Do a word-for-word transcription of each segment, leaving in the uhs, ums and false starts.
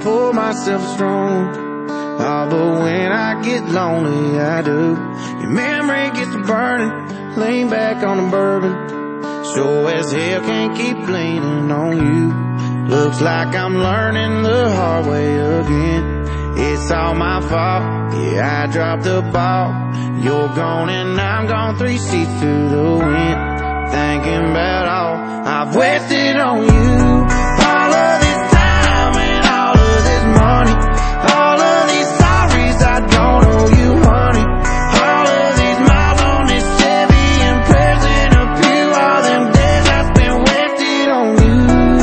pull myself strong. Oh, but when I get lonely, I do. Your memory gets to burning, lean back on the bourbon. Sure as hell can't keep leaning on you. Looks like I'm learning the hard way again. It's all my fault, yeah, I dropped the ball. You're gone and I'm gone, three seats to the wind. Thinking about all I've wasted on you. All of this time and all of this money, all of these sorries I don't owe you, honey. All of these miles on this Chevy and pressing a few, all them days I spent wasted on you.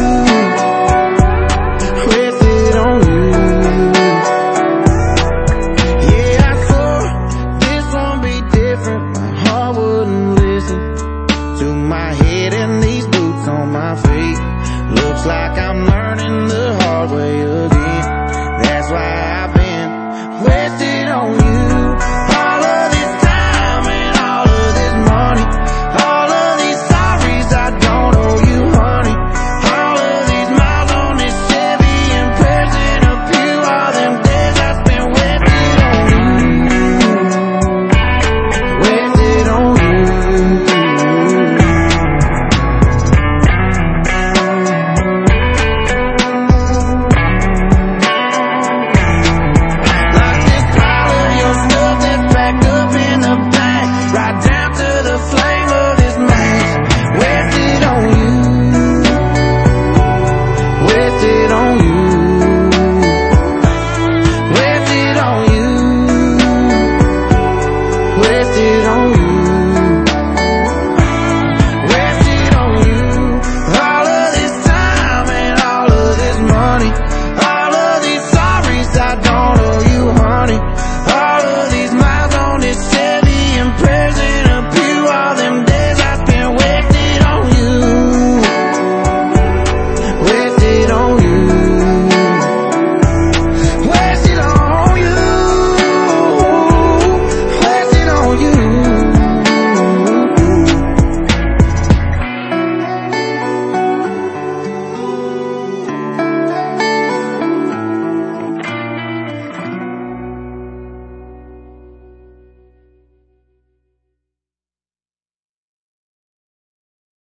Wasted on you. Yeah, I swore this won't be different. My heart wouldn't listen to my head and these boots on my feet. Looks like I'm learning